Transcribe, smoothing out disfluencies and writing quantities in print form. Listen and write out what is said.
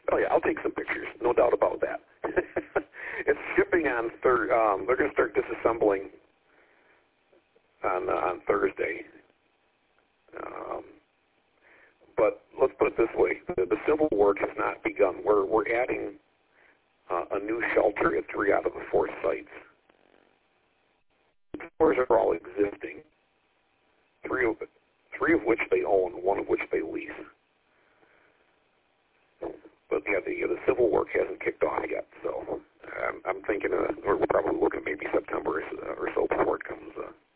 Oh yeah, I'll take some pictures, no doubt about that. It's shipping on Thursday. They're going to start disassembling on Thursday. But let's put it this way: the civil work has not begun. We're adding a new shelter at 3 out of the 4 sites. The stores are all existing. Three of which they own, 1 of which they lease. But yeah, the civil work hasn't kicked off yet, so I'm thinking we're probably looking maybe September or so before it comes